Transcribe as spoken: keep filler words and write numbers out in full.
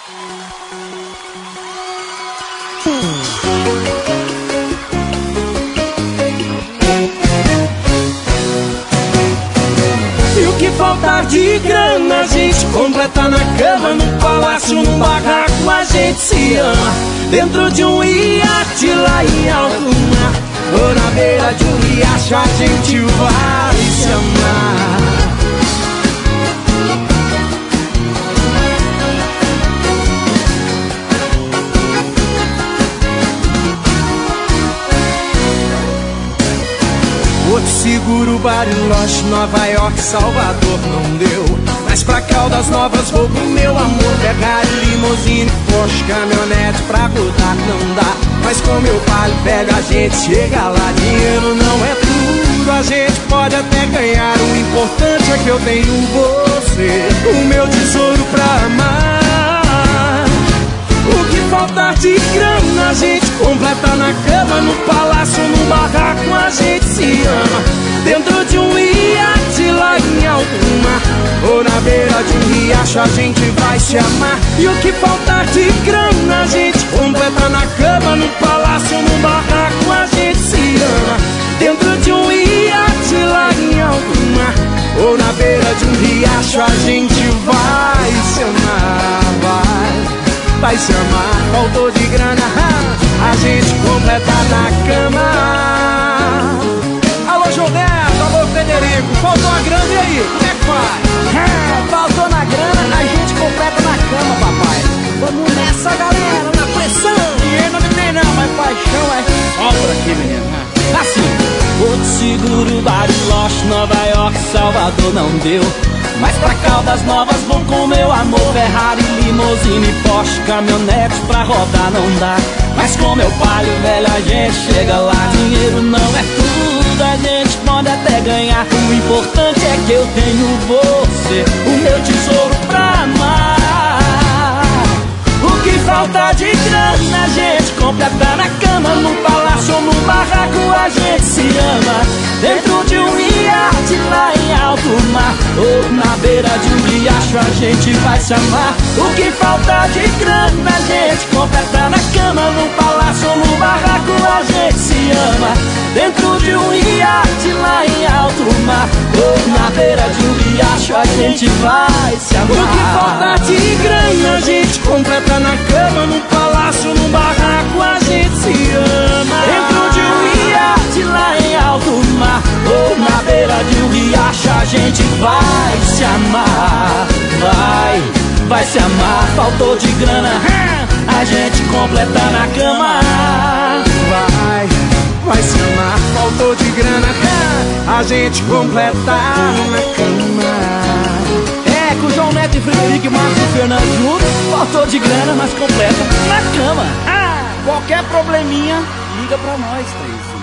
E o que faltar de grana a gente completa na cama, no palácio, num barraco a gente se ama. Dentro de um iate lá em alto mar, ou na beira de um riacho a gente vai se amar. Porto Seguro, Bariloche, Nova York, Salvador não deu, mas pra Caldas Novas vou com meu amor. Ferrari, limousine, Porsche, caminhonete pra rodar não dá, mas com meu palio velho a gente chega lá. Dinheiro não é tudo, a gente pode até ganhar, o importante é que eu tenho você, o meu tesouro pra amar. O que faltar de grana a gente completa na cama, no palácio, no barraco a gente se ama. Dentro de um iate lá em alto mar, ou na beira de um riacho a gente vai se amar. E o que faltar de grana a gente completa na cama, no palácio, no barraco a gente se ama. Dentro de um iate lá em alto mar, ou na beira de um riacho a gente vai se amar. Vai Vai se amar, faltou de grana, a gente completa na cama. Alô, João Neto, alô, Federico, faltou a grana, e aí, como é que faz? Faltou na grana, a gente completa na cama, papai. Vamos nessa, galera, na pressão. Dinheiro não tem não, mas paixão é obra aqui, menino. Assim, Porto Seguro, Bariloche, Nova York, Salvador não deu, mas pra Caldas Novas vão com meu amor. Ferrari, limousine, Porsche, caminhonete pra rodar não dá, mas com meu palio velho a gente chega lá. Dinheiro não é tudo, a gente pode até ganhar, o importante é que eu tenho você, o meu tesouro pra amar. O que falta de grana a gente completa na cama, no palácio ou no barraco a gente se ama. Dentro de um iate lá em alto mar, ou na beira de um riacho a gente vai se amar. O que falta de grana a gente completa na cama, no palácio ou no barraco a gente se ama. Dentro de um iate lá em alto mar, ou na beira de um riacho a gente vai se amar. O que falta de grana a gente completa na cama, no palácio, no barraco a gente se ama. Dentro de um iate lá em alto mar, ou na beira de um riacho a gente vai se amar. Vai, vai se amar, faltou de grana, a gente completa na cama. Vai, vai se amar, faltou de grana, a gente completa na cama. É, com o João Neto e Frederico e Marcos e Fernando juntos, faltou de grana, mas completa na cama. Ah, qualquer probleminha, liga pra nós, três.